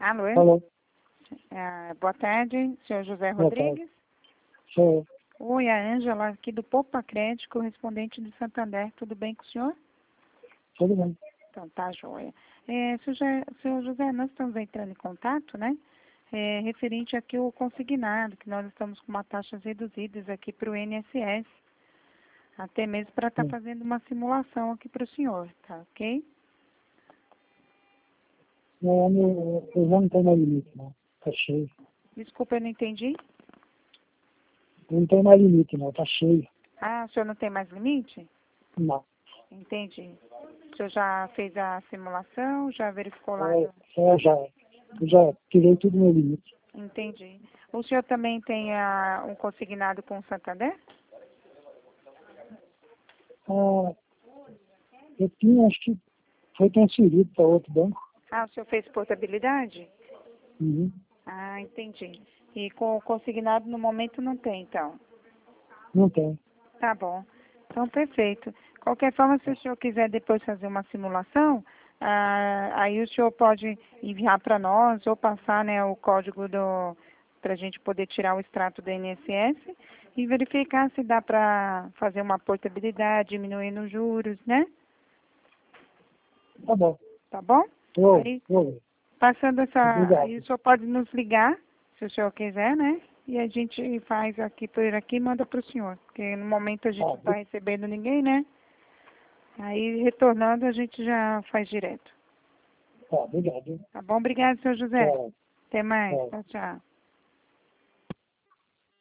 Alô? Alô? Boa tarde, senhor José Boa Rodrigues. Sou eu. Oi, a Ângela, aqui do Poupa Crédito, correspondente de Santander. Tudo bem com o senhor? Tudo bem. Então, tá joia. Senhor José, nós estamos entrando em contato, né? Referente aqui ao consignado, que nós estamos com uma taxas reduzidas aqui para o INSS. Até mesmo para estar Sim. fazendo uma simulação aqui para o senhor, tá ok? Eu já não tenho mais limite, não. Tá cheio. Desculpa, eu não entendi. Eu não tenho mais limite, não. Tá cheio. Ah, o senhor não tem mais limite? Não. Entendi. O senhor já fez a simulação, já verificou lá? Eu já tirei tudo meu limite. Entendi. O senhor também tem um consignado com o Santander? Ah, eu tinha, acho que foi transferido para outro banco. Ah, o senhor fez portabilidade? Uhum. Ah, entendi. E com o consignado no momento não tem, então? Não tem. Tá bom. Então, perfeito. Qualquer forma, se o senhor quiser depois fazer uma simulação, aí o senhor pode enviar para nós ou passar, né, o código para a gente poder tirar o extrato do INSS e verificar se dá para fazer uma portabilidade, diminuindo os juros, né? Tá bom. Tá bom? Aí, Vou. passando aí Obrigado. o senhor pode nos ligar, se o senhor quiser, né? E a gente faz aqui por aqui e manda para o senhor. Porque no momento a gente não está recebendo ninguém, né? Aí retornando a gente já faz direto. Tá, obrigado. Tá bom? Obrigado, senhor José. Tchau. Até mais. Tchau. Tchau, tchau.